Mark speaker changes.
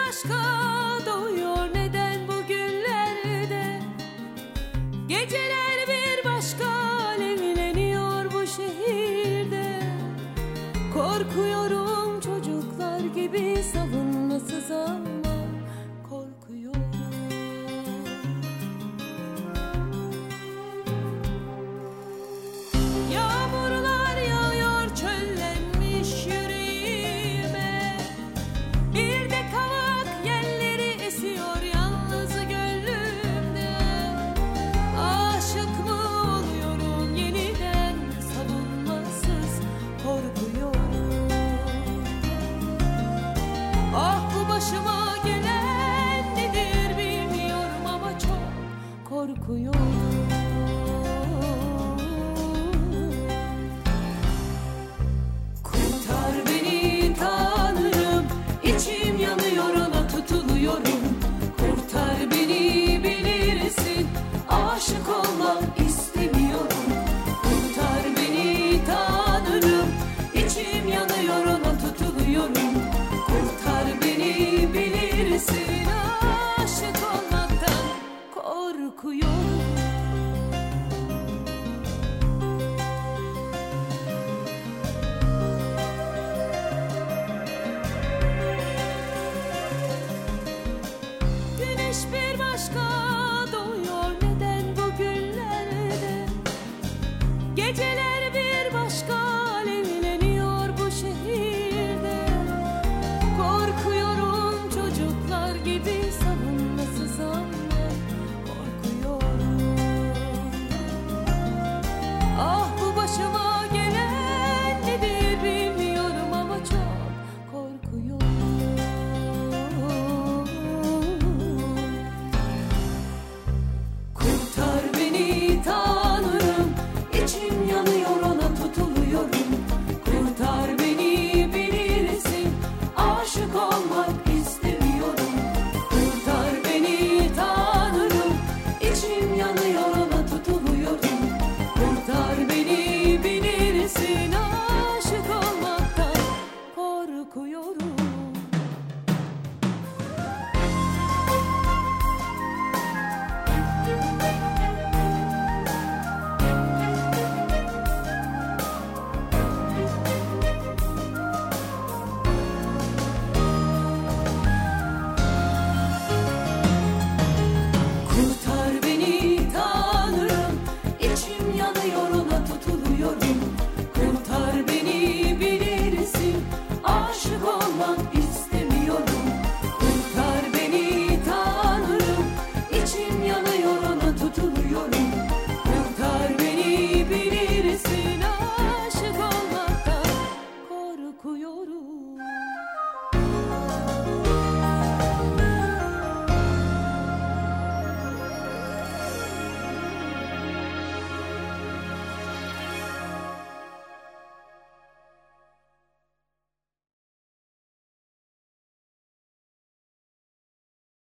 Speaker 1: başka doğuyor neden bugünlerde? Geceler bir başka alevleniyor bu şehirde. Korkuyorum çocuklar gibi savunmasız ama korkuyorum. Yağmurlar yağıyor çöllenmiş yüreğime. Bir de kavak yelleri esiyor yalnız gönlümde. Aşık mı oluyorum yeniden savunmasız korkuyorum. Ah bu başıma gelen nedir bilmiyorum ama çok korkuyorum. Kurtar beni Tanrım, içim yanıyor ona tutuluyorum. Kurtar beni bilirsin, aşık olmak istemiyorum. Kurtar beni Tanrım, içim yanıyor ona tutuluyorum. Kurtar beni bilirsin, aşık olmaktan korkuyorum. Güneş